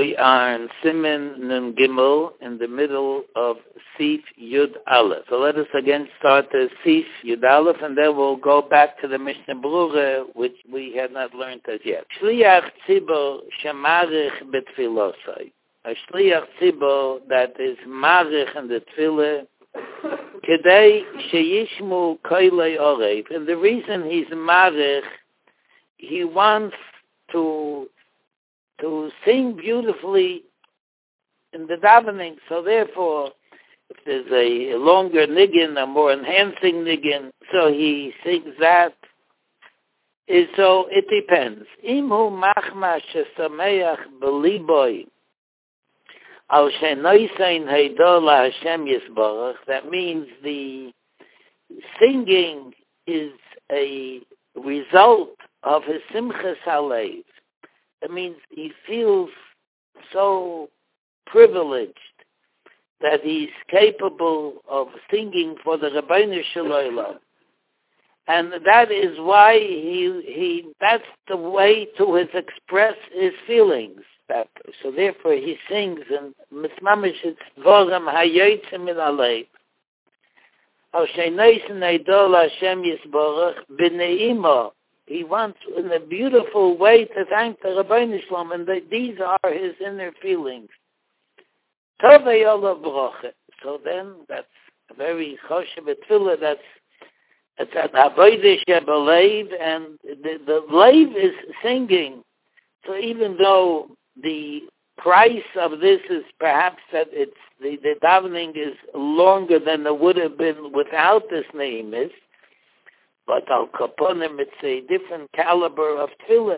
We are in Siman Nun Gimel in the middle of Sif Yud Aleph. So let us again start the Sif Yud Aleph, and then we'll go back to the Mishnah Berurah, which we had not learned as yet. Shliach Tzibor shemarich betfilosai. A Shliach Tzibor that is marich in the Tefillah, Kedei sheyishmu koilei orev. And the reason he's marich, he wants to sing beautifully in the davening. So therefore, if there's a longer niggin, a more enhancing niggin, so he sings that. So it depends. Imhu machma shesameach beliboy al shenoisein heidola Hashem yisbarach. That means the singing is a result of his simchas halev. That means he feels so privileged that he's capable of singing for the Rabbeinu Shalom. And that is why he that's the way to express his feelings. So therefore he sings and Mitzmamish it's Dvorim Hayotzim Min Alev. Al Sheinoisen Eidol Hashem Yisborach B'neimo. He wants, in a beautiful way, to thank the Rabbeinu Shalom, and these are his inner feelings. Tovei Ola Broche. So then, that's a very choshev tefillah. It's at Avodah Shebelev, and the Lev is singing. So even though the price of this is perhaps that it's the davening is longer than it would have been without this name is. But al kaponim, it's a different caliber of tefillah.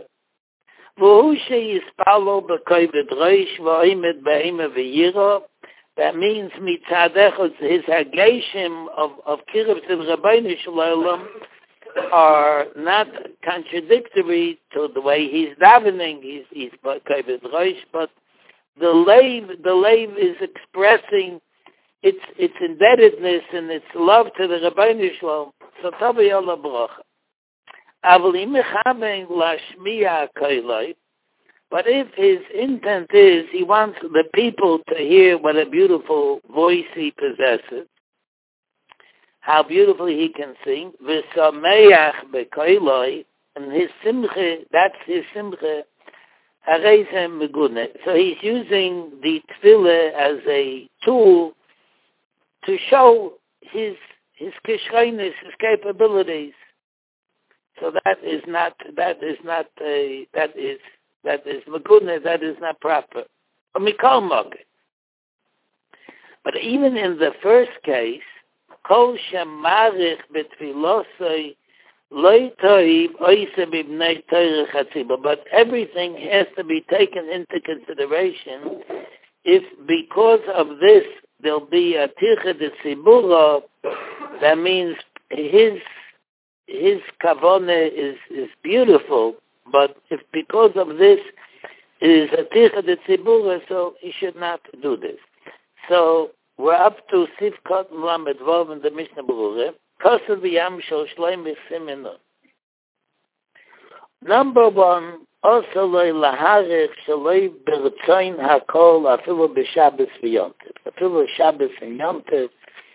That means mitzadech his hageshim of kiruv to the Rabbeinu Shalom are not contradictory to the way he's davening. He's b'kovid reish, but the leiv is expressing its indebtedness and its love to the Rabbeinu Shalom. So Tovei Ola Brocha. But if his intent is he wants the people to hear what a beautiful voice he possesses, how beautifully he can sing, v'sameach b'koiloi, and his simcha, that's his simcha, hareizem megune. So he's using the tefillah as a tool to show his kishreines, his capabilities. So that is megune, that is not proper. But even in the first case, kol shemarich betfilosai loy toiv oisem ibnei Torah chatziba. But everything has to be taken into consideration. If because of this there'll be a tircha de tzibura, that means his kavone is beautiful, but if because of this it is a tircha de tzibura, so he should not do this. So we're up to Sivkot Mlamed Vov in the Mishnah Berurah. Kosev v'yam shel shleim v'simenot. Number one, also loy laharich shaloi bertzoin hakol afilu b'Shabbos v'yontiv. Afilu Shabbos and Yontiv,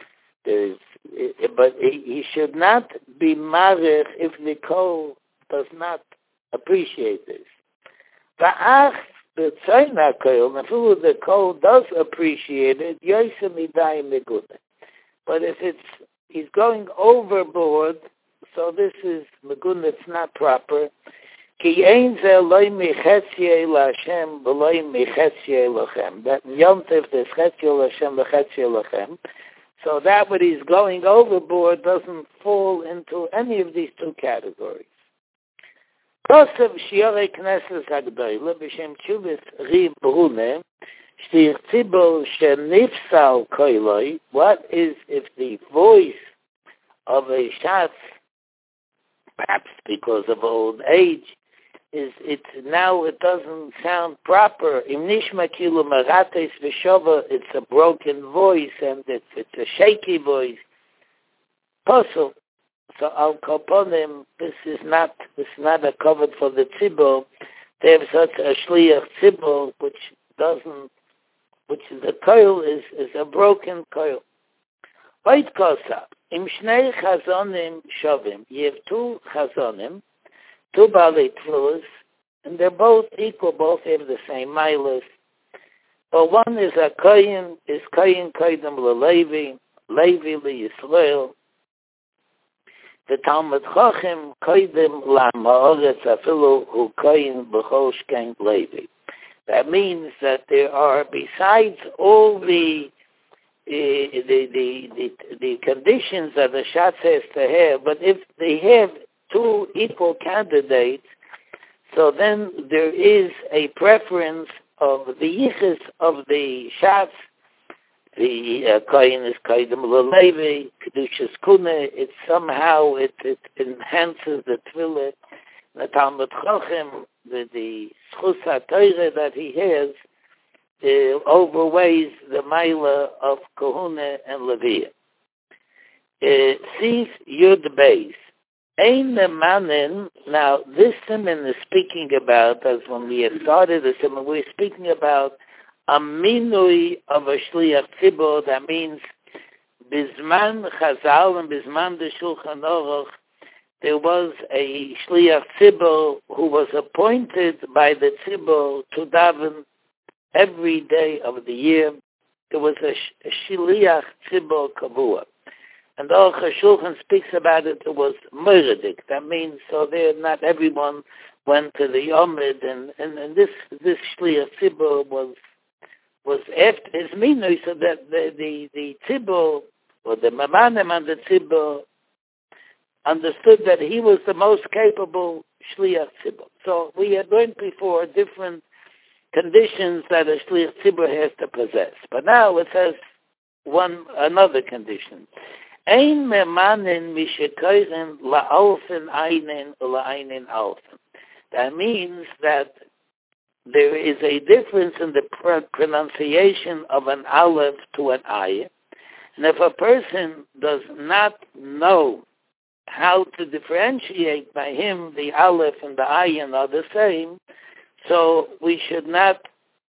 but he should not be marich if the kol does not appreciate this. Va'ach bertzoin hakol, afilu the kol does appreciate it, yosem midai megune. But if he's going overboard, so this is megune, it's not proper. Ki ein ze loy michetzye l'Hashem v'loy michetzye lochem. That yontif is chetzye l'Hashem v'chetzye lochem. So that what he's going overboard doesn't fall into any of these two categories. Kosev shiorei knesses hagdoyle b'shem tshuvas Riv Brune shtir tzibor shenifsal koiloi. What is if the voice of a shatz, perhaps because of old age, it doesn't sound proper. Im nishma kilu marates v'shova, it's a broken voice and it's a shaky voice. Puzzle. So al koponim, this is not a cover for the tzibur. They have such a shliach tzibur, which doesn't, which is a coil is a broken coil. Wait, Kosa. Im Shnei Chazonim Shovim. You have two Chazonim, two Balei Tfilas, and they're both equal, both have the same milas. But one is a Koyin, is Koyin Koydem LeLevi, Levi LeYisrael. The Talmud Chachim Koydem LaMa'oretz Afilu Hu Koyin B'chol Shkein Levi. That means that there are, besides all the conditions that the Shatz has to have, but if they have two equal candidates, so then there is a preference of the yichus of the Shatz. The Kohen is Koydem LeLevi, Kedushas Kuneh. It somehow it enhances the tefillah. The Talmud Chachim, the Schus HaTorah that he has, overweighs the Maila of Kohuna and Leviah. Sif Yud Beis. Ein Manin, now this Siman is speaking about, as when we had started the Siman, we're speaking about a minui of a Shliach Tzibur. That means Bizman Chazal and Bizman the Shulchan Aruch, there was a Shliach Tzibur who was appointed by the Tzibur to daven every day of the year. There was a Shliach Tzibur Kavua. And all Shulchan speaks about it, it was Meradik. That means, so there not everyone went to the Yomid, and this Shliach Tzibur was after his minui, so that the Tzibur, or the Mamanim and the Tzibur, understood that he was the most capable Shliach Tzibur. So we had learned before different conditions that a Shliach Tzibur has to possess. But now it says another condition. Ein memanin mishekoiren la'alfen einen la'einen alfen. That means that there is a difference in the pronunciation of an aleph to an ayin. And if a person does not know how to differentiate, by him the aleph and the ayin are the same, so we should not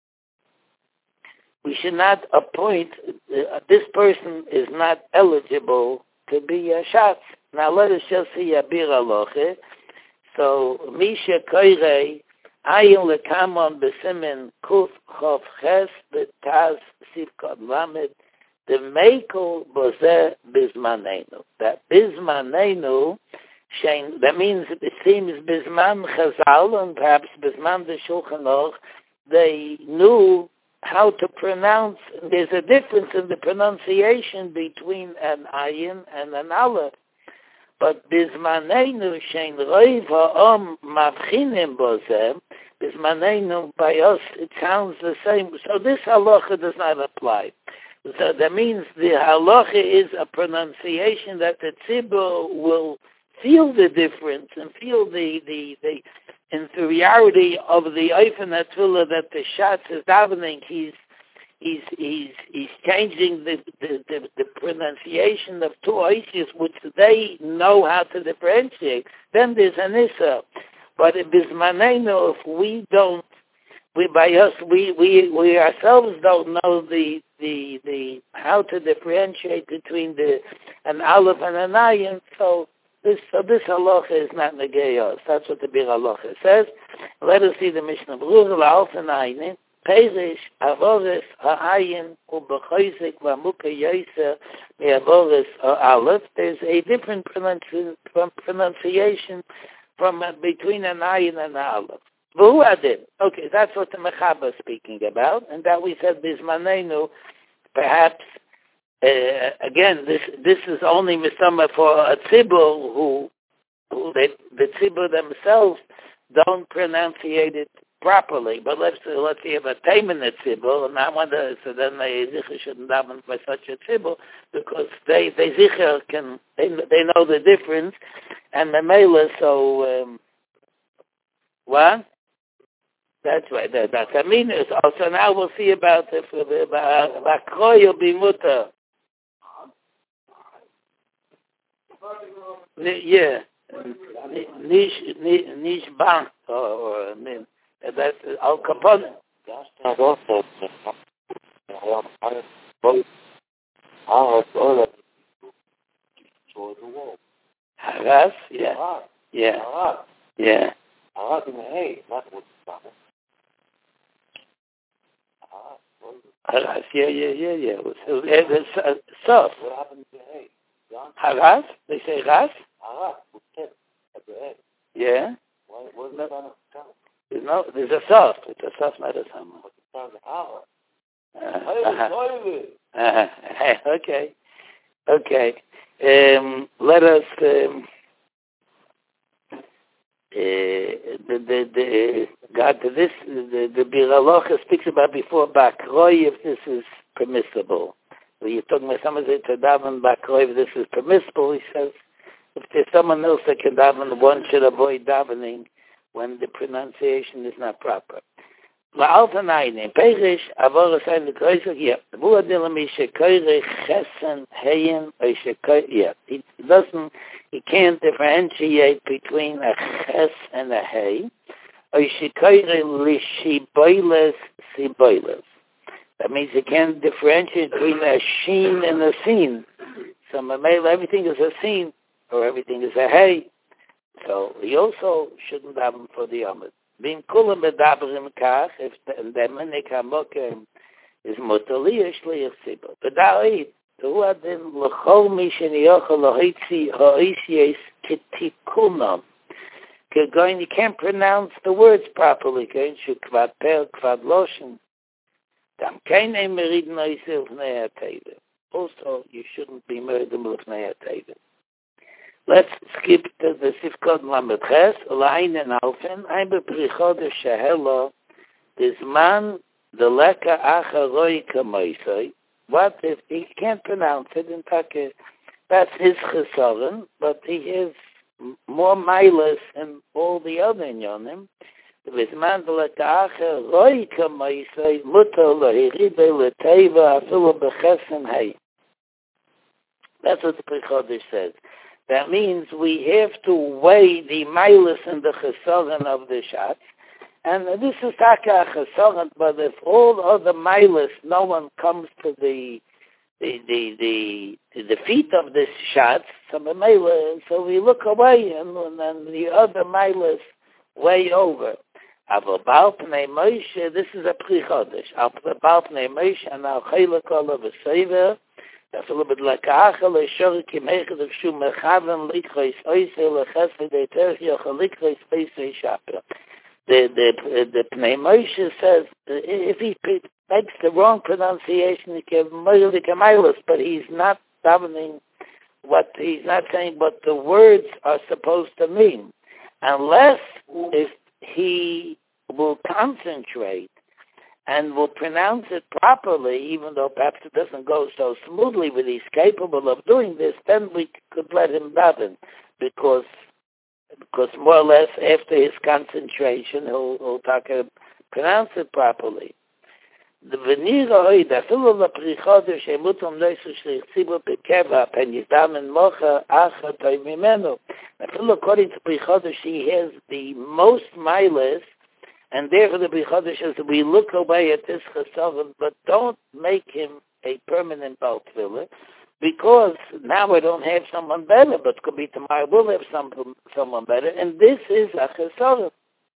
appoint, this person is not eligible to be a Shatz. Now let us just see a Bir Aloche. So, Misha Koirei, Ayin Lekamon Besimin Kuf Chof Ches Betaz Sivkot Lamed, the Mekel Bozeh Bizmanenu. That Bizmanenu, that means it seems Bizman Chazal and perhaps Bizman the Shulchan Aruch, they knew how to pronounce. There's a difference in the pronunciation between an ayin and an aleph. But Bizmanenu shein roiv ha'om mavchinim bozeh, Bizmanenu by us it sounds the same. So this halacha does not apply. So that means the halacha is a pronunciation that the tzibur will feel the difference and feel the inferiority of the Eifen Atfila that the Shatz is davening. He's changing the pronunciation of two Oishis, which they know how to differentiate. Then there's an Issa. But in Bizmanenu, if we don't, we ourselves don't know the how to differentiate between an aleph and an ayin, so this halacha is not negayos. That's what the Bir Halacha says. Let us see the Mishnah Berurah La'alf and Ayin. Perish Avoris Ha'ayin U'B'Choizik V'Amuka Yoser Me'Avoris Ha'alef. There's a different pronunciation from between an ayin and an aleph. V'hu adin. Okay, that's what the Mechaber is speaking about, and that we said Bizmanenu, perhaps. Again, this is only misama for a tzibur who the tzibur themselves don't pronunciate it properly. But let's say if a taimin tzibur, and I wonder, so then they shouldn't daven by such a tzibur because they know the difference, and the mela. So what? That's right. That's I mean. So now we'll see about the bakroy bimuta. Yeah, nish bank or that's Al Capone. Haras, yeah. Yeah. Yeah. Haras, yeah. It's soft. Haras? They say ras? Yeah. No, there's a soft. It's a soft, not a summer. Okay. Let us. The Bir Halacha speaks about before Bakroi, if this is permissible. When you're talking about someone say to daven Bakroi, if this is permissible, he says, if there's someone else that can daven, one should avoid davening when the pronunciation is not proper. La'altanayne, Perish, Avoras Ein L'Kreisach, yeah. Wo adil mi shekoire chesen heyen, or shekoire, yeah. He can't differentiate between a ches and a hey, or shekoire lishiboiles, siboiles. That means he can't differentiate between a sheen and a sin. So everything is a sin, or everything is a hey. So he also shouldn't have him for the Yomid. Being kulam bedabrim kach, if the menik hamokem is motali shliach tzibur. B'da'id, hu adin l'chol mi sheniyochel l'hoitzi ha'isies k'tikunam. You can't pronounce the words properly. Shu kvad per, kvad loshen. Dam keinem meridin oisil v'nei ha'teiva. Also, you shouldn't be meridim l'fnei ha'teiva. Let's skip to the Sifkot Lamed Ches, Elain and Alfen. I'm a Prichodesh Shehelo. This man, the Leka Acharoi Kamoisoi. What if he can't pronounce it in Taka? That's his chesaron, but he is more miles than all the other inyonim. This man, the Leka Acharoi Kamoisoi, Muto Lohiribe Leteva Afilu Bechesen Hay. That's what the Prichodesh says. That means we have to weigh the milas and the chesaron of the shot. And this is taka chesaron, but if all other milas, no one comes to the feet of this shot, so we look away and the other milas way over. Abal Pnei Moshe, this is a Prichodesh. Abal Pnei Moshe, and al Chelak Olav Sever. That's a little bit like Achel, a Shorik, Mechad of Shum, Mechavan, Likreis, Oisel, Chesed, Terchia, Likreis, Pesei, Shaper. The Pnei Moshe says, if he makes the wrong pronunciation, he can Moilik Amilus, but he's not davening he's not saying what the words are supposed to mean. Unless if he will concentrate and will pronounce it properly, even though perhaps it doesn't go so smoothly, but he's capable of doing this, then we could let him daven, because more or less after his concentration, he'll pronounce it properly. The Venira Oida, Filu la Prichodesh, Emutum Noisu Shlich Tzibur Bekeva, Pen Yidamen Mocha, Acha Toy Mimenu. Filu, according to Prichodesh, he has the most miles, and therefore the Prichodesh says, we look away at this chesaron, but don't make him a permanent bal tefillah, because now we don't have someone better, but could be tomorrow we'll have someone better, and this is a chesaron.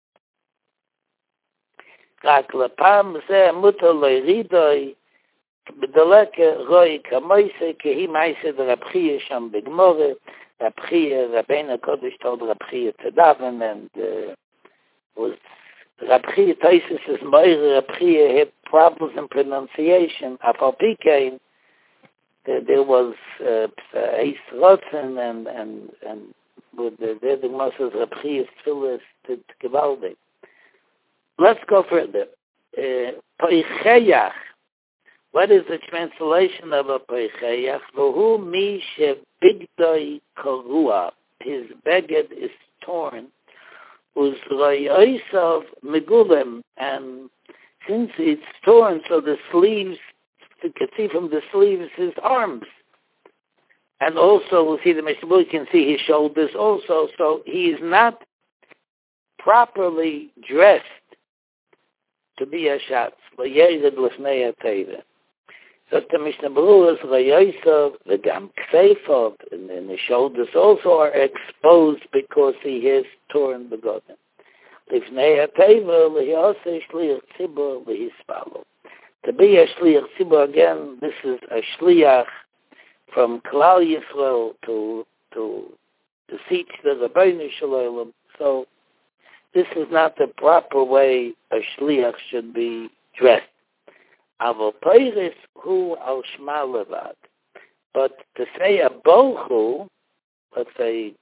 Rak lepam zeh mutar loiridoi b'deleke roi kamoise kehi maise de Rab Chia sham b'gmore. Rab Chia, Rabbeinu Kodesh told Rab Chia to daven, and was Rab Chia Taisus is moire. Rab Chia had problems in pronunciation. Afal Pikein, there was Eis Rotzen, and with the Moses Rab Chia's tefillah to Gewaldig. Let's go further. Poicheyach. What is the translation of a poicheyach? V'hu mi shebigdoi korua. His beged is torn. Uzroyoisav megulem. And since it's torn, so the sleeves, you can see from the sleeves his arms. And also, we'll see the Mishnah, you can see his shoulders also. So he is not properly dressed to be a Schatz. V'yered l'fnei HaTeva. So the Mishnah Berurah is V'yosov, v'gam Ksefov, and the shoulders also are exposed because he has torn the Begodim. L'fnei HaTeva, l'hioseh shliach tzibur l'hispalo. To be a shliach tzibur, again, this is a shliach from Klal Yisrael to teach the Rabbeinu Shalom. So this is not the proper way a shliach should be dressed. Aval Peiris hu al shma levad. But to say a bochu, let's say,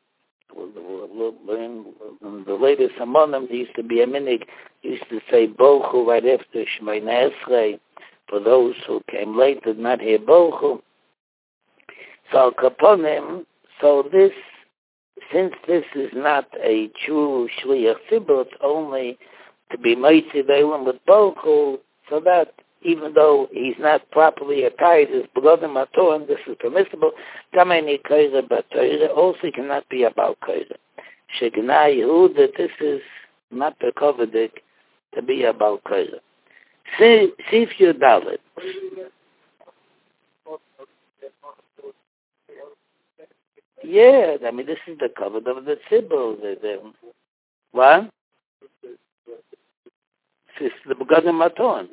in the latest Hamonim, there used to be a minig, used to say bochu right after Shemoneh Esrei. For those who came late did not hear bochu. So kaponim, so this, since this is not a true shliach tzibur, it's only to be mitzi ve'elim with bochu, so that even though he's not properly attired as begodim HaTorah, this is permissible. Kamei koyre b'Torah also cannot be about koyre. Shegnai Yehuda, that this is not the kovedik to be about koyre. Sif Yudalit. Yeah, I mean, this is the cover of the tzibur. What? This is the begodim HaTorah.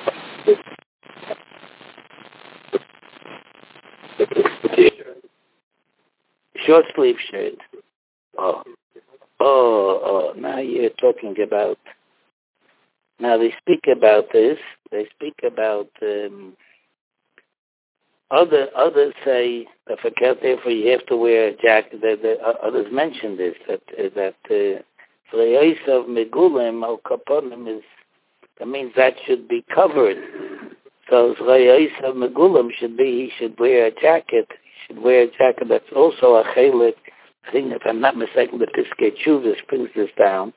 Short sleeve shirt. Oh, now you're talking about, now they speak about this, they speak about, others say, therefore you have to wear a jacket, others mention this, that for the use of Megulim, Al Kaponim is, that means that should be covered. So Zrayis of Megulim should be, he should wear a jacket. He should wear a jacket that's also a chelik. I think, if I'm not mistaken, the Piskei Teshuvos brings this down.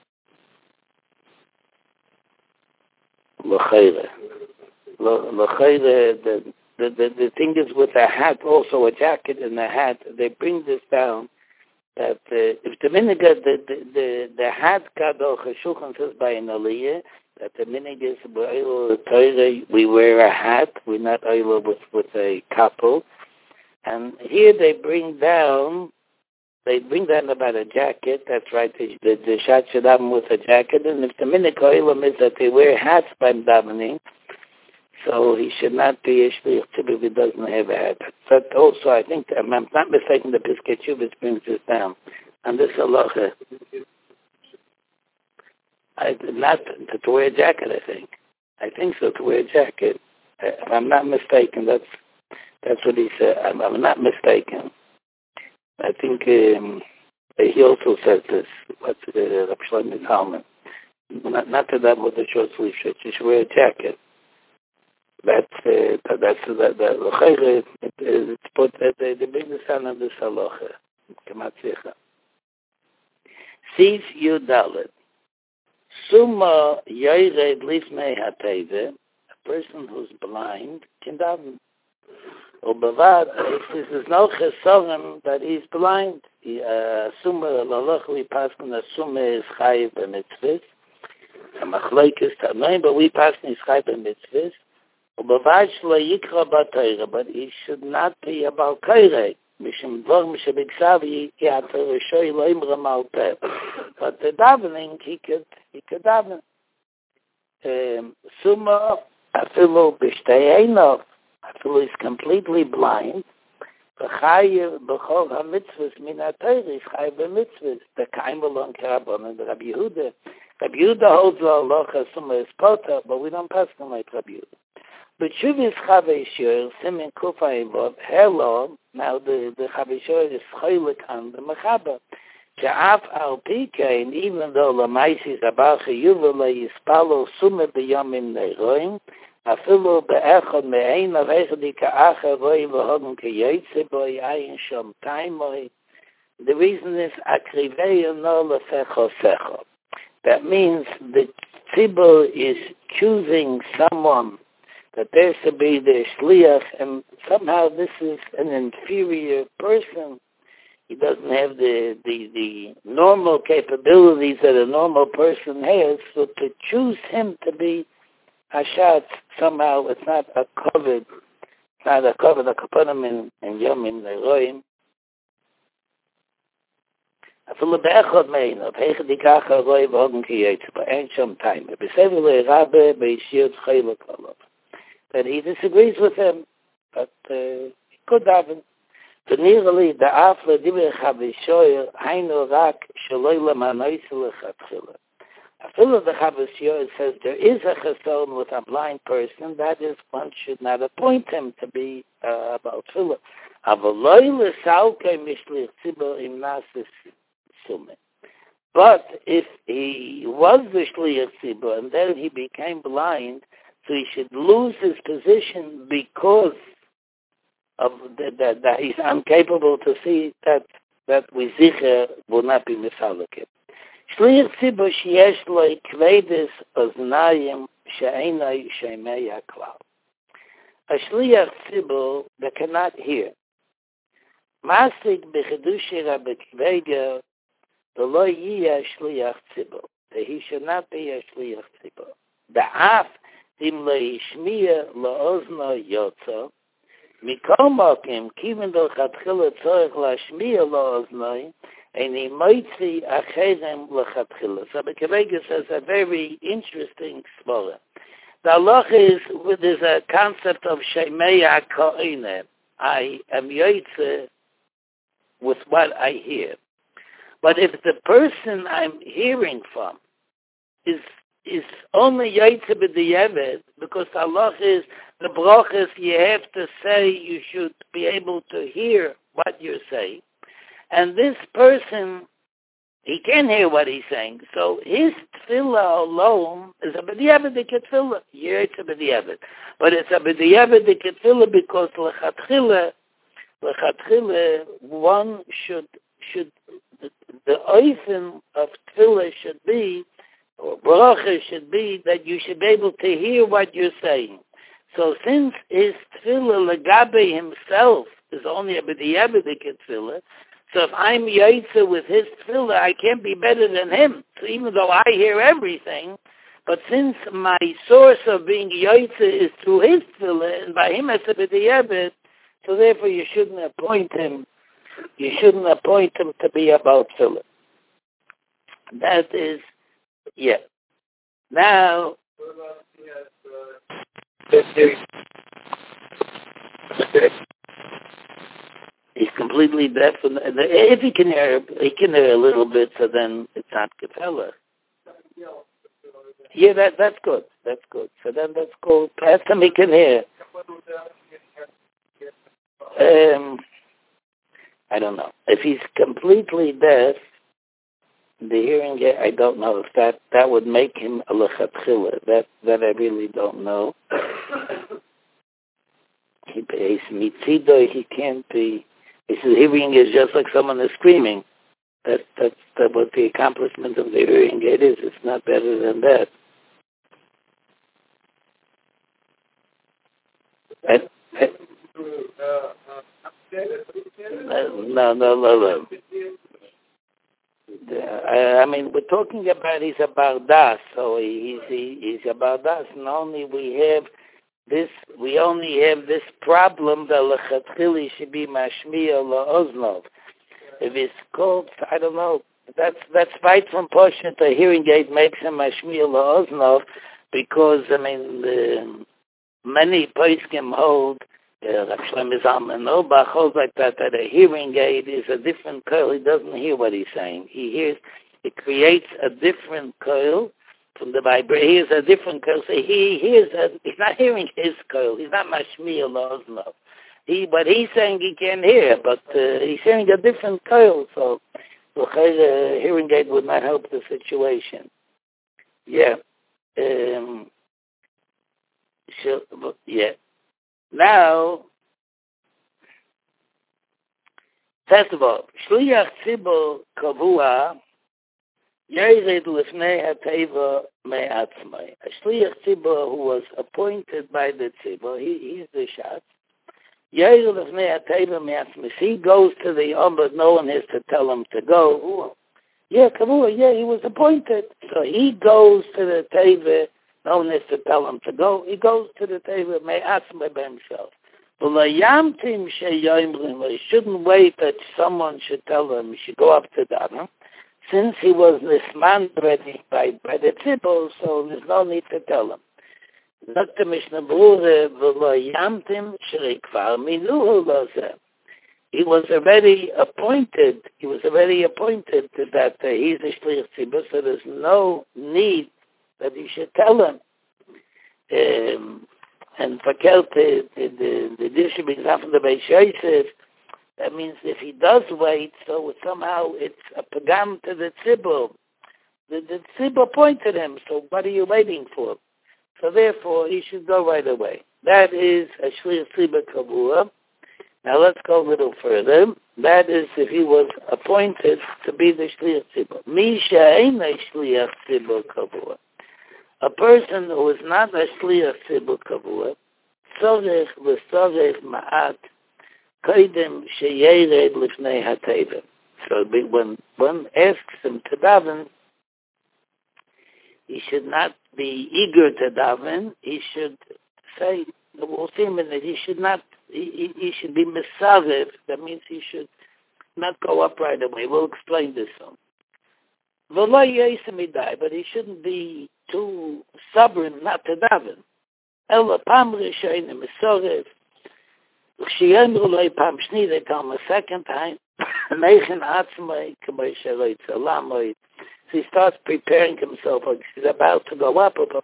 L'chayre, the thing is with a hat, also a jacket and a hat, they bring this down. That if the minhag, the hat kadoch Shulchan says by an aliyah, that the minhag is we wear a hat, we're not oil with a couple, and here they bring down about a jacket. That's right. The shat should have with a jacket, and if the minhag oilam is that they wear hats by davening, so he should not be a shliach tzibur if he doesn't have a hat. But also, I think, I'm not mistaken, the Piskei Teshuvos brings this down. And this halacha, not to wear a jacket, I think. I think so, to wear a jacket. If I'm not mistaken, that's what he said. I'm not mistaken. I think he also says this. What's Rav Shlomo Zalman? Not to that with the short sleeve shirt. You should wear a jacket. That's the l'chayre. It's put that they bring the sound of this halacha. Kamatzicha. Sif Yudalet. Summa yoyred lifnei hateva. A person who's blind can daven. Ubavad, if there's no chesarim that he's blind, summa l'alach we pass on the summa is chayiv b'mitzvahs. A machlokes tanoim, but we pass on is chayiv b'mitzvahs. But he should not be about Kairei. But the davening, he could daven. Summa, afilu b'shtei'einav, afilu is completely blind. V'chayiv b'chol ha-mitzvahs min ha-Torah, is chayiv b'mitzvahs. The kaim along Rabban and Rabbi Yehuda. Rabbi Yehuda holds the halacha summa is pota, but we don't pass them like Rabbi Yehuda. But Shuvis Chavei Shur, Simen Kufay Vov, hello, now the Chavei Shur is chaylik on the Mechaba. She'af al Pika, and even though Lamaisis Abacha Yuvala Yispalo Sume B'yomim Neiroim, Afilu Be'echad Me'ein Avechadi Ka'acha Roi V'hodem K'yoytze Boi Ayin Shom Taimoi. The reason is Akriveyo No Lefecho Secho. That means the tzibur is choosing someone that there should be the shliach, and somehow this is an inferior person. He doesn't have the normal capabilities that a normal person has. So to choose him to be Hashatz, somehow it's not a covered, not a covered, a kapanim and yomim neroim. אפילו באחד מהן, איך דיקח הרוי והוגן כייצא, אין שום time. בסבל רבה בישיות חילק עליו. But he disagrees with him, but he could have. ונראה the דאף לדיבר חבישויר, היינו רק שלוי למנויס לכתחילה. אפילו the חבישויר says there is a chesed with a blind person, that is, one should not appoint him to be about tefillah. אבל לא לסלקי משליח ציבור עם נאסס. But if he was the Shliach Tzibur and then he became blind, so he should lose his position because of that he's incapable to see that we zicher will not be misalakim. Shliach Tzibur sheyesh lo kvedes oznayim she'enai she'mei haklal. A Shliach Tzibur that cannot hear. Masik b'chedushi Rabbi Kveger. The lo yiyah shliach tzibur. He should not be a shliach tzibur. The af im lo yishmiya lo ozno yotzo. Mikol mokim kiven do chatchila tzorich la shmiya lo oznoi and he moitzi acherem lechatchila. So the Kavega says a very interesting svara. The halacha is there's a concept of shemei ha'koine. I am yotze with what I hear. But if the person I'm hearing from is only Yaitze b'diavad, because Allah is the brachas, you have to say, you should be able to hear what you're saying. And this person, he can't hear what he's saying. So his tefillah alone is a b'diavad tefillah, Yaitze b'diavad. But it's a b'diavad tefillah because lechatchila, one should the oifen of tefillah should be, or bracha should be, that you should be able to hear what you're saying. So since his tefillah legabe himself is only a b'di'ebedik tefillah, so if I'm yaitze with his tefillah, I can't be better than him. So even though I hear everything, but since my source of being yaitze is through his tefillah, and by him as a b'di'ebed, so therefore you shouldn't appoint him. You shouldn't appoint him to be about tefillah. That is, yeah. Now, he's completely deaf. And if he can hear a little bit, so then it's not Gefella. Yeah, that's good. That's good. So then that's cool. Past him he can hear. I don't know. If he's completely deaf, the hearing aid, I don't know if that would make him a lechatchila. That I really don't know. He's mitzido, he can't be. His hearing is just like someone is screaming. That's what the accomplishment of the hearing aid is. It's not better than that. No. I mean, we're talking about he's a bardas, so he's a bardas, and only we only have this problem that lechatchili should be mashmiya la'oznov. If it's called, I don't know. That's right from Poshet. The hearing aid makes him mashmiya la'oznov because many poskim hold. Rav Shlomo Zalman Auerbach holds like that a hearing aid is a different coil. He doesn't hear what he's saying. He hears, it creates a different coil from the vibration. He hears a different coil. So he hears, he's not hearing his coil. He's not mashmiya la'oznov. What he's saying he can't hear, but he's hearing a different coil. So a hearing aid would not help the situation. Yeah. Yeah. Now, first of all, Shliach Tzibur Kavua Yered Lifnei HaTeva Me'atzmai. A Shliach Tzibur who was appointed by the Tzibur, he's the Shatz. He goes to the Ombud, no one has to tell him to go. Yeah, Kavua, yeah, he was appointed. So he goes to the Teva, no one has to tell him to go. He goes to the Teva, me'atzmei by himself. He shouldn't wait that someone should tell him he should go up to Daven. Since he was this man ready by the Tzibur, so there's no need to tell him. Dr. Mishnah Berurah, he was already appointed to that he's a Shliach Tzibur, so there's no need that he should tell him. And verkehrt the dish be from the Beis Yosef. That means if he does wait, so somehow it's a pagam to the tzibur. The tzibur appointed him, so what are you waiting for? So therefore, he should go right away. That is a shliach tzibur kavua. Now let's go a little further. That is if he was appointed to be the shliach tzibur. Misha ain't a shliach tzibur kavua. A person who is not a shliach tzibur kavua, tzorech v'tzorech ma'at koidem sheyered lifnei hateva. So when one asks him to daven, he should not be eager to daven. He should say, we'll see him that he should not. He should be mesarev. That means he should not go up right away. We'll explain this soon. But he shouldn't be too stubborn not to daven. Ela pam rishonim mesarev. They tell him a second time. So he starts preparing himself like he's about to go up. The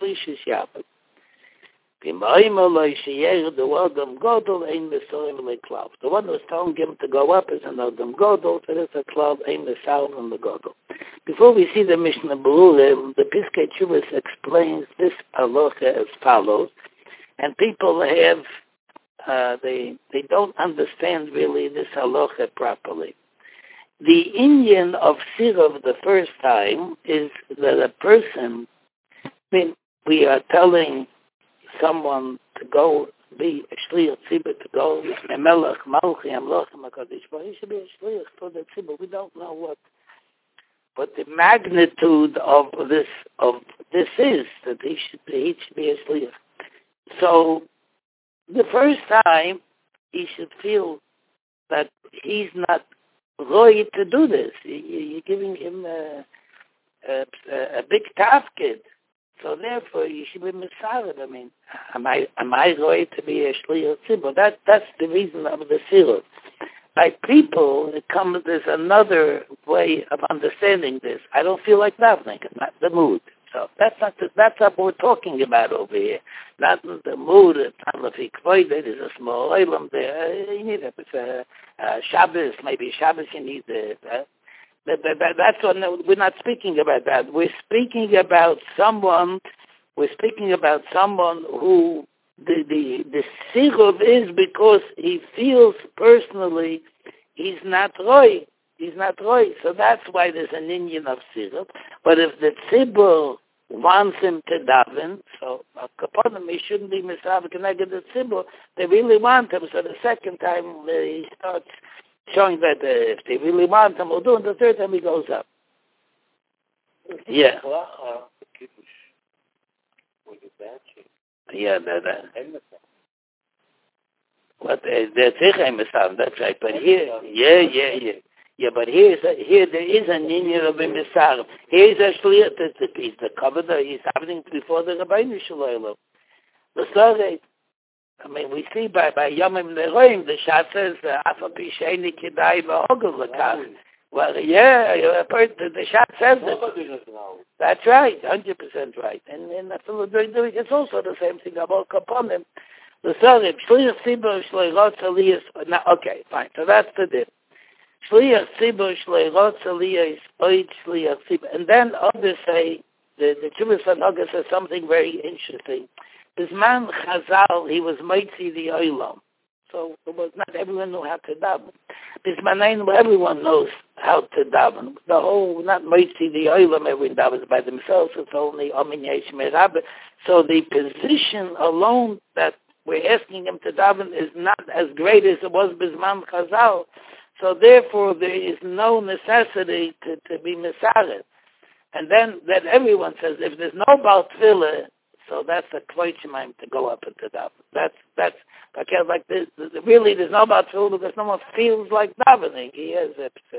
one who's telling him to go up is an Adam Godel, so there's a cloud, aim the sound on the Godel. Before we see the Mishnah Berurah, the Piskei Teshuvos explains this halacha as follows, and people have they don't understand really this halacha properly. The Indian of Sirov the first time is that a person, we are telling someone to go be a shliach tzibur, to go melech malchi amlochem hakadosh baruch hu. He should be a shliach for the tzibur. We don't know what the magnitude of this is, that he should be a shliach. So the first time he should feel that he's not right to do this. You're giving him a big tafkid. So therefore, you should be misared. I mean, am I right to be a shliach tzibur? That's the reason of the sirut. By people, there's another way of understanding this. I don't feel like davening. It's not the mood. So that's what we're talking about over here. Not the mood. It's not lefik voided. There's a small oilam there. You need a Shabbos. Maybe Shabbos you need it. That's what we're not speaking about. That we're speaking about someone. We're speaking about someone who the siruv is because he feels personally he's not right. He's not right. So that's why there's an Indian of sirup. But if the tzibur wants him to daven, so kaponim, he shouldn't be misav connected to the tzibur. They really want him. So the second time he starts showing that if they really want him, we'll do it. The third time he goes up. Yeah. Yeah, what that's right. But here, yeah, but here there is an Indian of Misar. Here is a shliach. He's the cover. He's happening before the Rabbeinu Shalom. The story. I mean, we see by Yomim Neroim, the Shah says, "Afa Pisheni Kedai V'Hogel L'Kach." Well, yeah, the Shah says it. That's right, 100% right. And it's also the same thing about Kaponim. The story, Shliach Tzibur Shleirot Aliyah. Now, okay, fine. So that's the dip. Shliach Tzibur Shleirot Aliyah is Oid Shliach Tzibur. And then others say, the Teshuvos Hanaga says something very interesting. This man Chazal, he was Moitzi the Olam. So it was not everyone knew how to daven. This man, everyone knows how to daven. The whole, not Moitzi the Olam, everyone davens by themselves. It's only Omin Yesh Merabah. So the position alone that we're asking him to daven is not as great as it was Bisman Chazal. So therefore, there is no necessity to be misared. And then everyone says, if there's no Baal Tefillah, so that's a kloichemaim to go up into daven. That's okay, like this. Really, there's no Baal Tefillah because no one feels like davening. He has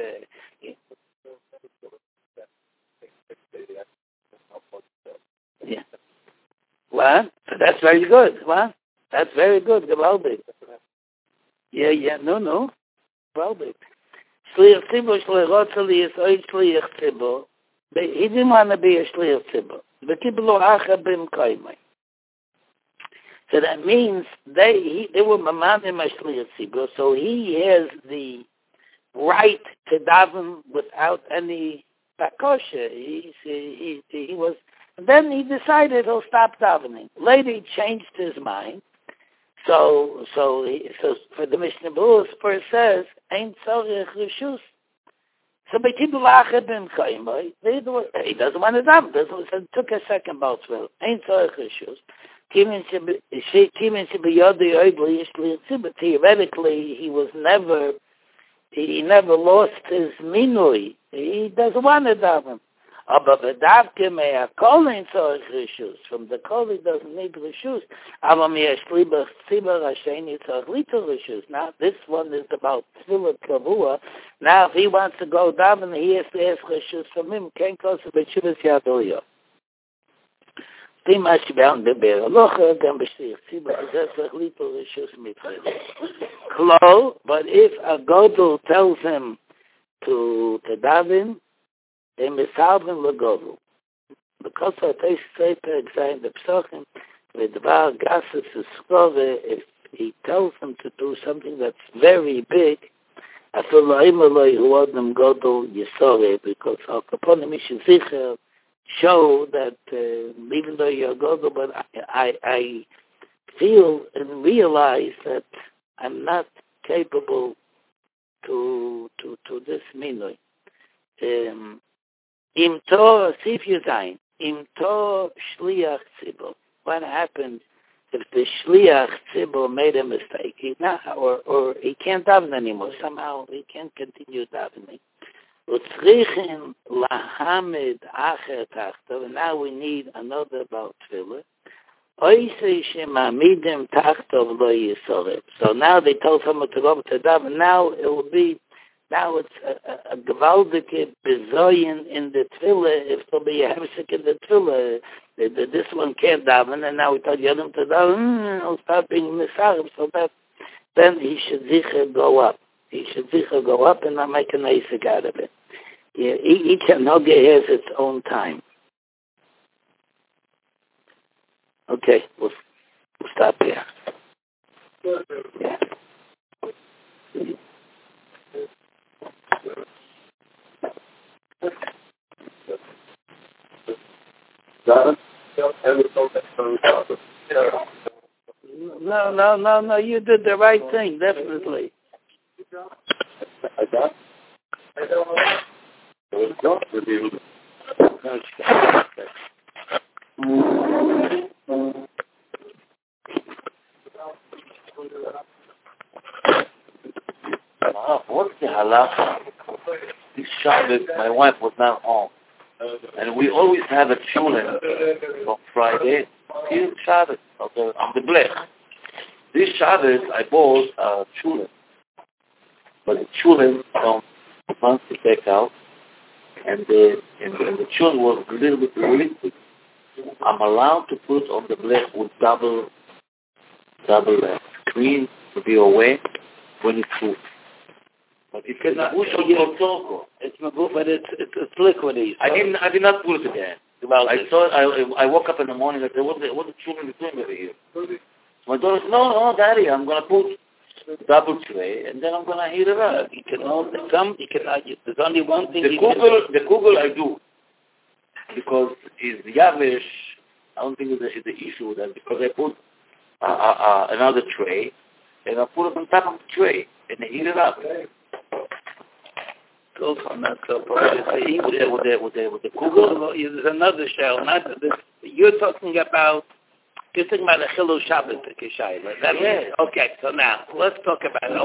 yeah. What? So that's very good. What? That's very good. Gewaldig. Yeah. No. Gewaldig. Shliach Tzibur, Shliach Rotzali is oid Shliach Tzibur. He didn't want to be a Shliach Tzibur. So that means they were mamanim a Shliach Tzibur, so he has the right to daven without any bakosha. He was. And then he decided he'll stop davening. Later he changed his mind. So for the Mishnah Berurah, first says, "Ein tzorich reshus." So he doesn't want to daven. So it took a second Baal Tefillah. Ein tzorich reshus. Theoretically, he never lost his minui. He doesn't want to daven. Aber bedavke mea kolin tzorich reshus. From the kol he doesn't need reshus. Aber mea shliach tzibur hasheni tzorich litur reshus. Now this one is about tefillah kavua. Now if he wants to go daven, he has to ask reshus from him. Ken kosa b'shivas yadoyo. Tima shibam beber alocha gam b'shliach tzibur tzorich litur reshus mitchil. Klo, but if a godel tells him to daven, they mishalven legovu. Because I say to examine the psochim, with Dvar Gassus is skove, if he tells them to do something that's very big, I feel like who adam godel yisore, because Al Capone Mishizicher show that even though you're godel, but I feel and realize that I'm not capable to this minui. Im to sif yuzayin, im to shliach tzibur. What happens if the shliach tzibur made a mistake? Or he can't daven anymore. Somehow he can't continue davening. Utzrichen lahamed acher tachto. And now we need another Baal Tefillah. Oisei shemamidim tachto lo yisoreb. So now they told someone to go to daven. Now it will be. Now it's a gewaldige bezoyen in the tefillah. If there'll be a hefsek in the tefillah, this one can't daven, and now we told the other to daven, he'll start being misarib, so that then he should zicher go up. He should zicher go up and not make an isik out of it. Yeah, each hanoga has its own time. Okay, we'll stop here. Yeah. No, you did the right thing, definitely. What's the halacha? This Shabbos, my wife was not home. And we always have a chulin on Friday till Shabbos on the blech. This Shabbos I bought a chulin, but the chulin wants to take out, and the chulin was a little bit liquid. I'm allowed to put on the blech with double screen to be away when it's full. But you cannot push on Kotzoko. It's liquidy. So. I did not put it again. I woke up in the morning and I said, what the children doing over here? My daughter said, no, Daddy, I'm going to put double tray and then I'm going to heat it up. There's only one thing. The kugel I do. Because it's Yavish, I don't think it's the issue with that, because I put another tray and I put it on top of the tray and I heat it up. Also not so with the kugel. There's another shell. You're talking about You're talking about a Chilul Shabbos Kishayla. Okay, so now, let's talk about it.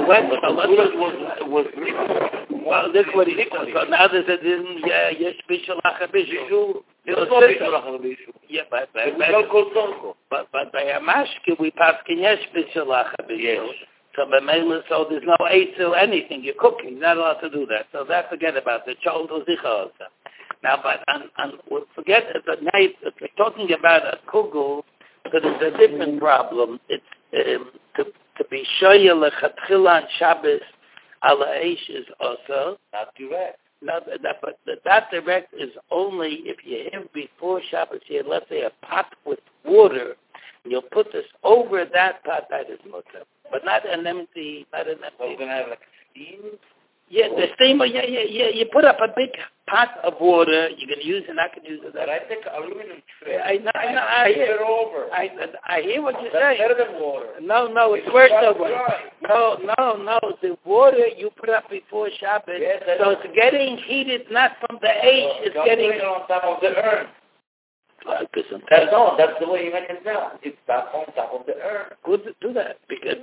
Well, this is what he said. So now there's a Yesh Bishul Achabishu. Yeah, but by Amashki, we pass Yesh Bishul Achabishu. So by Mela, so there's no Eitzel anything. You're cooking. You're not allowed to do that. So that forget about it. Now, but forget it. But now, if we're talking about a kugel, so there's a different problem. It's to be shoya lechatchila on Shabbos ala eish is also not direct. But that direct is only if you have before Shabbos. You have, let's say, a pot with water, and you'll put this over that pot. That is mutter, but not an empty. So you're gonna have like steam. Yeah, the steamer. Yeah. You put up a big pot of water. You can use it. I can use it. But I think aluminum tray. I know. I hear over. I hear what you're saying. Better than water. No, it's worse than water. No. The water you put up before Shabbos, so it's getting heated not from the H. It's getting on top of the urn. That's the way you make it sound. It's up on top of the urn. Good to do that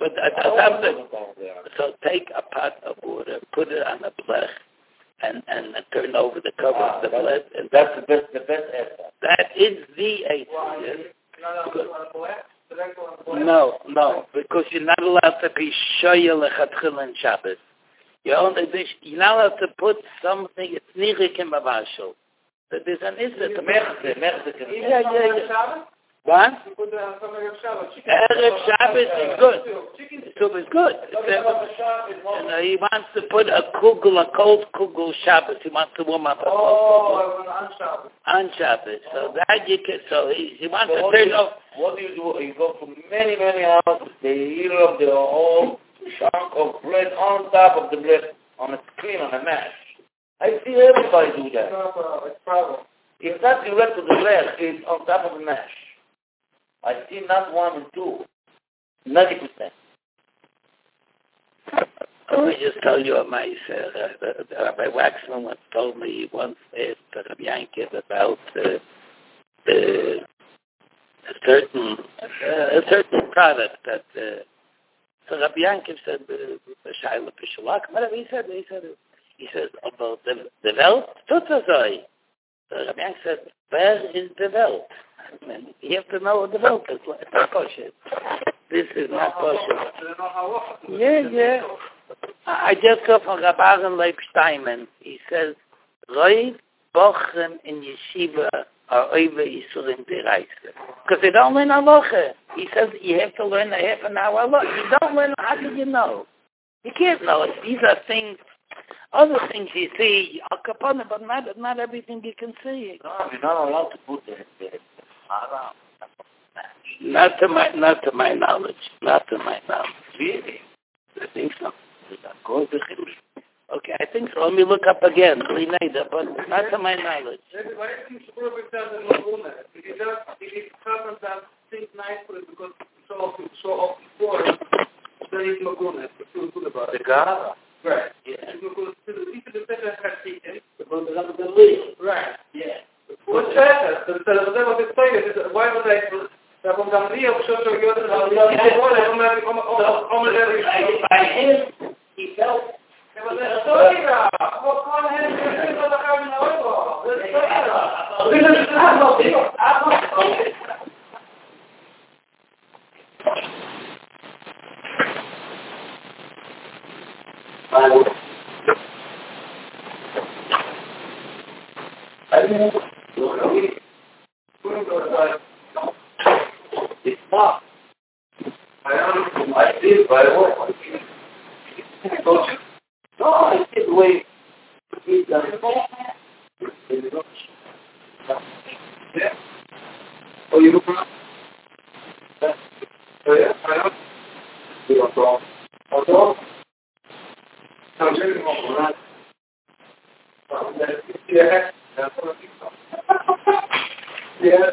so take a pot of water, put it on the blech, and turn over the cover of the blech. And that's the best answer. That is the answer. No, because you're not allowed to be shoya lechatchil in Shabbos. You're not allowed to put something. It's nirik in mavashel. There's an issue. Yeah. What? Erev Shabbos is good. Soup is good. And he wants to put a cold kugel Shabbos. He wants to warm up a cold kugel. On Shabbos. So that you can, he wants to turn off. What do? You go to many houses, they heat up the whole chunk of bread on top of the bread, on a screen, on a mash. I see everybody do that. It's not direct to the bread, it's on top of the mash. I see not 1 and 2, 90%. Let me just tell you what Rabbi Waxman once told me. He once asked Rabbi Yankiv about a certain product that. So Rabbi Yankiv said, "Shaila Pishalak." Whatever he says about the Welt. Tutzazoi. So Rabbi Yankiv said, "Where is the Welt?" You have to know what the Welt is like. It's not kosher. This is not kosher. Yeah. I just saw from Rabbi Leib Steinman. He says, "Roiv Bochem in Yeshiva are over Yisurim Deraisa." Because they don't learn halacha. He says you have to learn a half an hour halacha. You don't learn. How do you know? You can't know it. These are things. Other things you see, Al Capone, but not everything you can see. No, you're not allowed to put the Not to my knowledge. Really? I think so. Okay, I think so. Let me look up again. But not to my knowledge. If you just think nicely because show off before, then it's Maguna. The Gara? Right. Yeah. Right. Yeah. What's better? Why would I... From Gambia, By him, he felt. It's not. I did, by the way. No, I did wait. Yeah. Oh, you look around? Oh, yeah, I know. You don't know. Also? I'm checking off around. Yeah, that's what I think so. Yeah,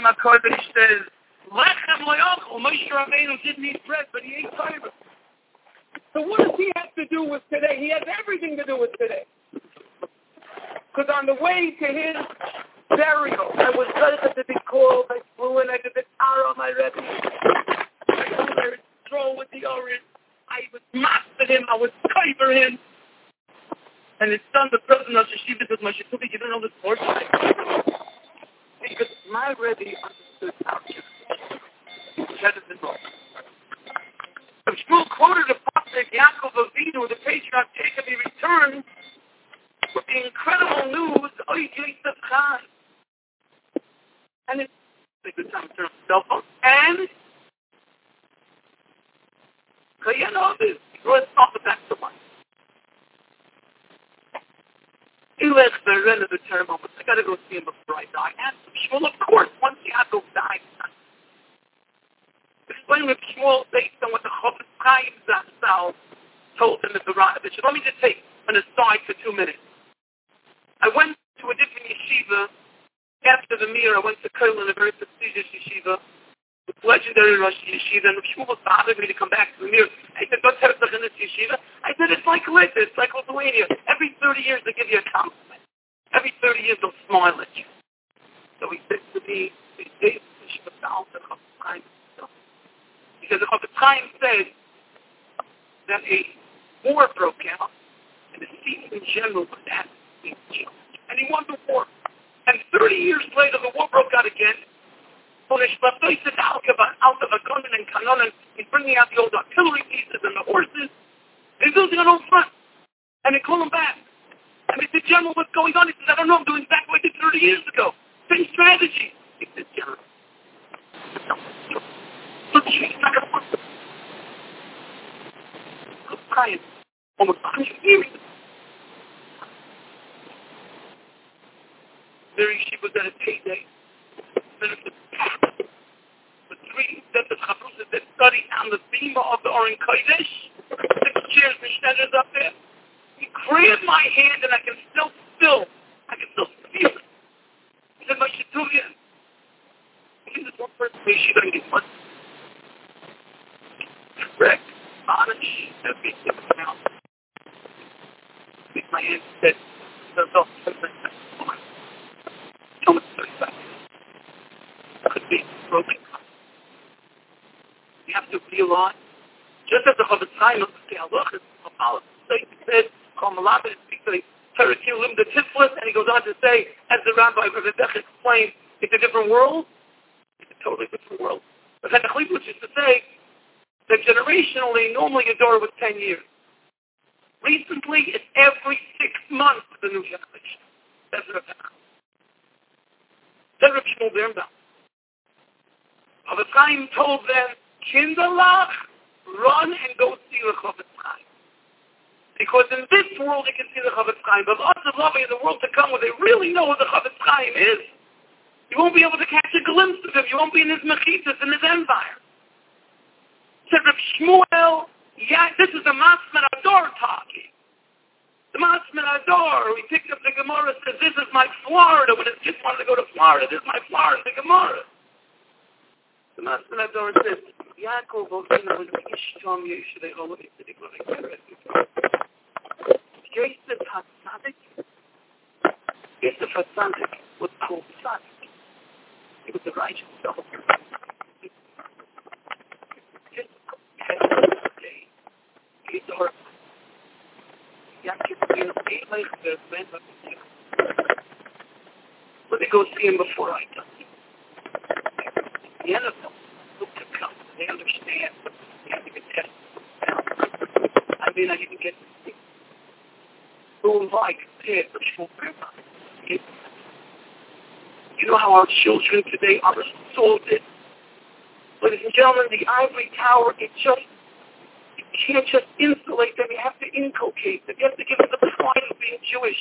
HaKodesh says, Lechem lo'yochel. Moshe Rabbeinu didn't eat bread, but he ate Torah. So what does he have to do with today? He has everything to do with today. Because on the way to his burial, I was ready to be called. I flew in. I did the tar on my Rebbe. I was thrown with the orange. I was mastered him. I was cover him. And his son, the president of Yeshiva, said, Moshe Tubi, you don't know this word. Because my Rebbe understood how to. So Shmuel quoted the prophet Yaakov Avinu, the patriarch Jacob, he returned with the incredible news, Oy Yosef Chai. And it's a good time to turn on the cell phone. And you know this, let's talk back to life. He left the end of the term, but I got to go see him before I die. And Shmuel, of course, once Yaakov died, explain with Shmuel based on what the Chofetz Chaim Zatzal told him at the Rabbit. Let me just take an aside for 2 minutes. I went to a different yeshiva after the Mir. I went to Köln, a very prestigious yeshiva, with legendary Rosh Yeshiva, and Shmuel was bothering me to come back to the Mir. I said, don't tell us in this yeshiva. I said, it's like Lithuania, it's like Lithuania. Every 30 years they give you a compliment. Every 30 years they'll smile at you. So he said to me, these days, yeshiva found the Chofetz Chaim. Because the Chofetz Chaim said that a war broke out, and the seat in general was asked to be challenged. And he won the war. And 30 years later, the war broke out again. So they out of a gunman and cannon, he's bringing out the old artillery pieces and the horses. They're building an old front. And they call him back. And they said, General, what's going on? He says, I don't know. I'm doing exactly what I did 30 years ago. Same strategy. He said, General. Look, he's not going to work. Look, Brian, almost 100 years. Very she was at a payday. The 3 sets of Chavrusas that study on the bima of the Oren Kodesh, 6 chairs and shutters up there. He grabbed my hand and I can still feel it. He said, Moshe Tuvia, he said, one person she doesn't get much. Correct, honest, everything now. He my hand said, tell me 30 seconds. Could be broken. You have to realize, just as the Chofetz Chaim of the Halachas of Allah said, Kol Malabed speaks to the Terekilim, the Tiflis, and he goes on to say, as the Rabbi Rebbe explained, it's a different world. It's a totally different world. But then the Chlipus used to say that generationally, normally a door was 10 years. Recently, it's every 6 months the new generation. That's Rebbe. That's Rebbe Shmuel Birnbaum. Chofetz Chaim told them, Kinderlach, run and go see the Chofetz Chaim. Because in this world you can see the Chofetz Chaim, but lots of loving in the world to come where they really know who the Chofetz Chaim is. You won't be able to catch a glimpse of him. You won't be in his mechitas, in his empire. Said Reb Shmuel, yeah, this is the Masman Ador talking. The Masman Ador, we picked up the Gemara, says, this is my Florida. When his kids wanted to go to Florida, this is my Florida, the Gemara. The Masman Ador says, Yaakov Avinu was the Ishtam Yeshidei Olam Yitzidei Glavei Keret. Yosef HaTzadik, Yosef HaTzadik was called Tzadik. He was the righteous soul. Let me go see him before I die. The end of them look to come. They understand. They have to get tested. I mean, I didn't get to see. Who am I compared to Shmuel Birnbaum? You know how our children today are assaulted? Ladies and gentlemen, the ivory tower, you can't just insulate them, you have to inculcate them. You have to give them the pride of being Jewish.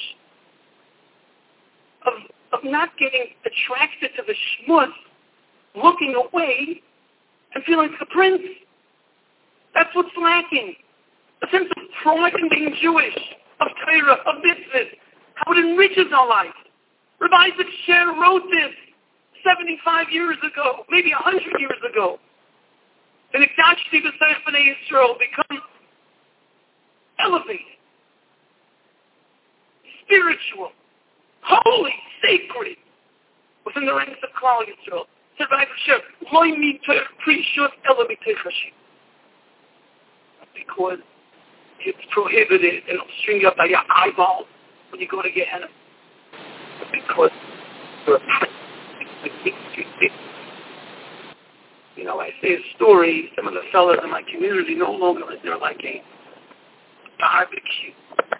Of not getting attracted to the shmuz, looking away, and feeling like the prince. That's what's lacking. A sense of pride in being Jewish, of Torah, of mitzvahs, how it enriches our life. Rabbi Isaac Sher wrote this 75 years ago, maybe 100 years ago. And Ikdashti B'Seich B'nai Yisrael become elevated, spiritual, holy, sacred, within the ranks of Klal Yisrael. Said Rabbi Hashem, Loi Mitoch Prishut Ela B'Teich Hashem. Because it's prohibited and it'll string you up by your eyeball when you go to Gehenna. Because you're a prince. You know, I say a story, some of the fellas in my community no longer live there like a barbecue.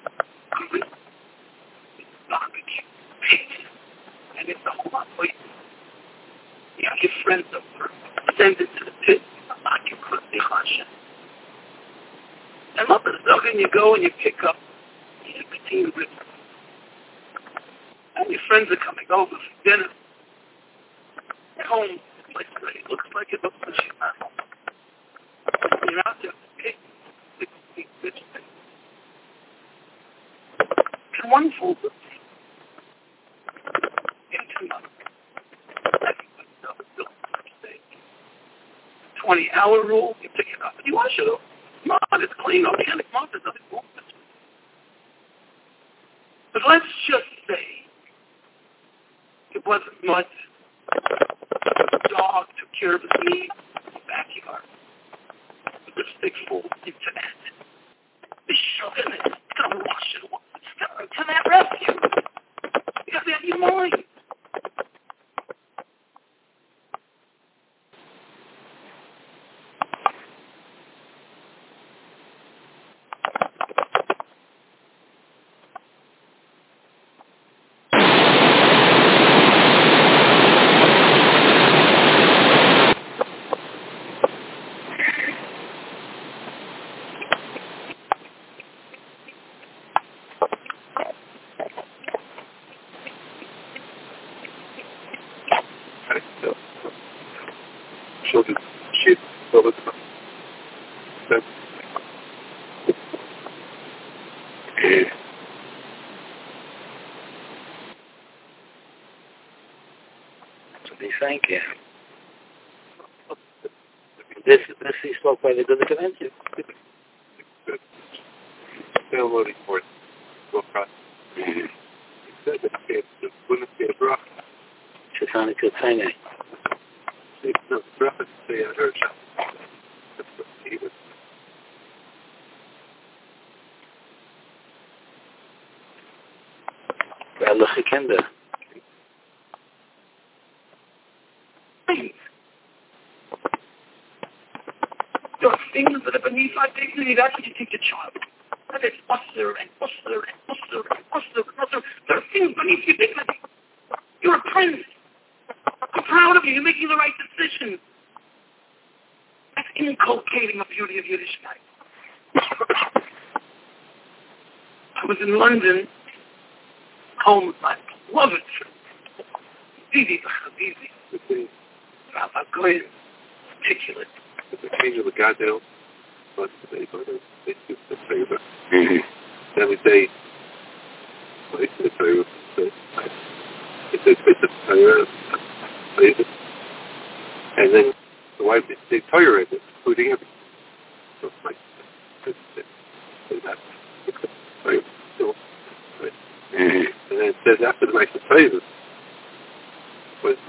Barbecue pit. And it's a whole lot of you have your friends over, send it to the pit, and up in the dog, and you go and you pick up 16 ribs. And your friends are coming over for dinner. At home, the place already looks like it looks like she's not home. You're out there, pick 16 ribs. And one folds up into another. 20-hour rule, you pick it up and you wash it up. Mom, it's clean, organic. Mom, there's nothing wrong with it. But let's just say it wasn't much. The dog took care of his needs in the backyard. With this big fold into that. They shove it in it. It's going to wash it away. It's going to come at rescue. You got to have your mind. Thank you. This he spoke by the good convention. Downloading for it. Go across. He said that it wouldn't be a bracha. Shasana Katsane. No, bracha to say I heard that. That's what he was. Allah Chikenda. There are things that are beneath our dignity. That's what you take the child. And it's usher and usher and usher and usher and usher. There are things beneath your dignity. You're a prince. I'm proud of you. You're making the right decision. That's inculcating the beauty of Yiddishkeit. I was in London, home with my beloved friend, Didi Habibi. Rabbi Goyen, articulate. The change of the Gadol, but they do the favor. Then we say, well, it's the favor. It's the favor. And then the wife, they tolerate it, including everything. So it's like, that's still, right? And then it says after the night of favor, was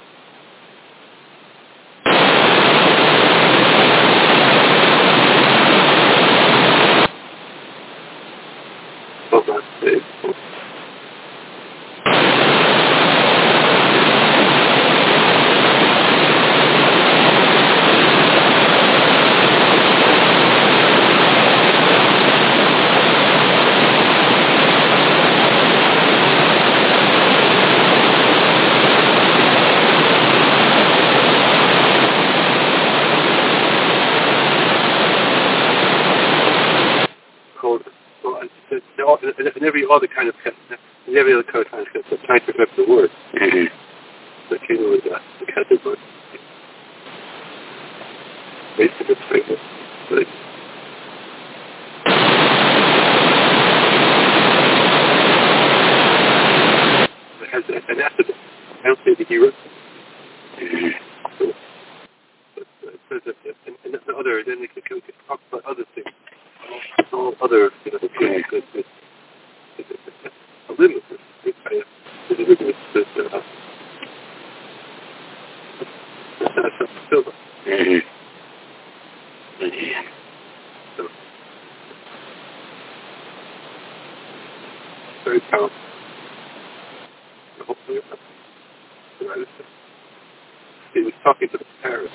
in every other kind of in every other kind of concept, trying to grab the word. The king was the category. Basically, it's like this. But it has an accident. I don't say the hero. And the other, then they can talk about other things. All other, good. A limit. Very powerful. Hopefully, he was talking to the parents.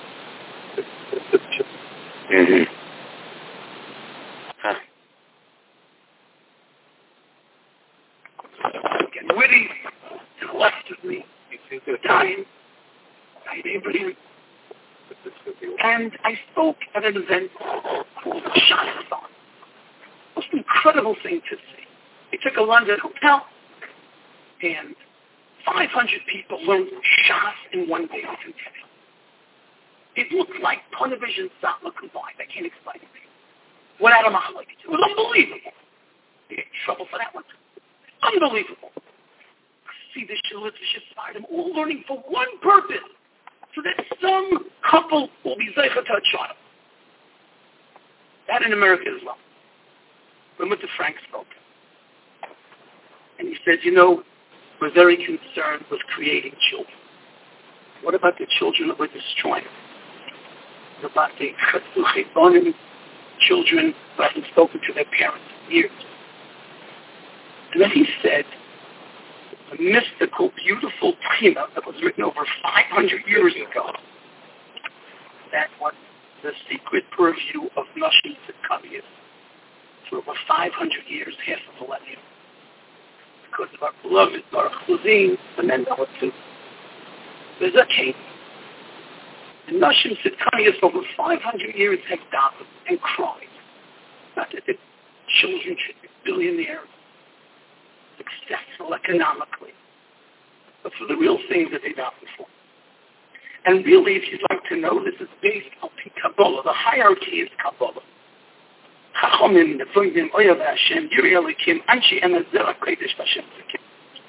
Getting witty to the left of me. Dying. Abraham. And I spoke at an event called Shas-a-thon. Most incredible thing to see. They took a London hotel, and 500 people learned Shas in one day on Tuesday. It looked like television Satma combined. I can't explain it to you. Without a mahalik. It was unbelievable. They had trouble for that one. Unbelievable. See the Shalitziship side, them all learning for one purpose. So that some couple will be zeicha to a child. That in America as well. When Mr. Frank spoke. And he said, we're very concerned with creating children. What about the children that we're destroying? What about the children who haven't spoken to their parents in years? And then he said, a mystical, beautiful prima that was written over 500 years ago. That was the secret purview of Nashim Tzidkaviyas for over 500 years, half a millennium. Because of our beloved Baruch Levine, and then number two. There's a king. And Nashim Tzidkaviyas over 500 years have died and cried. Not that the children should be billionaires, successful economically, but for the real things that they died for. And really, if you'd like to know, this is based on Kabbalah. The hierarchy is Kabbalah. Chachamim, Nevoidim, Oyav Hashem, Yiri Elikim, Anshi Emezer, Kodesh Hashem Zikim.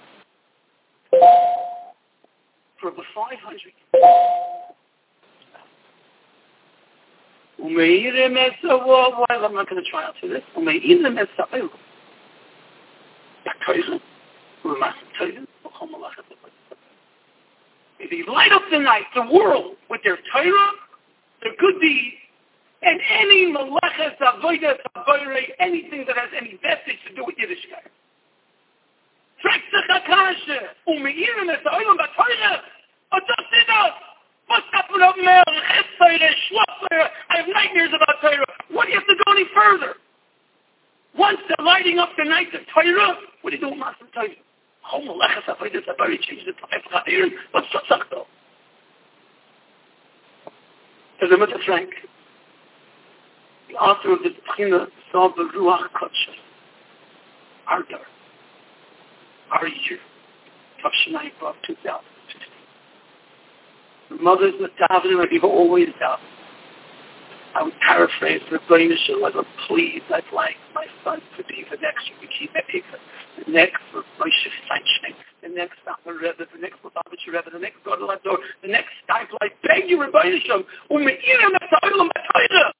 For over 500 years. I'm not going to try out for this. If they light up the night, the world, with their Torah, their good deeds, and any meleches, avodas, avoirei, anything that has any vestige to do with Yiddishkeit. I have nightmares about Torah. What do you have to go any further? Once they're lighting up the night of Torah, what do you do with Master Torah? Change the time. What's the though? As a Mr. Frank, the author of the B'china saw the Ruach Kodesh, our year, Tavshanai B'Av 2015. The mothers were davening like people always daven. I would paraphrase the Rebbeinu Shalom, please, I'd like my son to be the next Rebbe Me'ika, the next Moshe Feinstein, the next Nachman Rebbe, the next Lubavitcher Rebbe, the next Gadol Hador, the next Steipler. I beg you, Rebbeinu Shalom, U'me'irem et ha'olam b'Torah.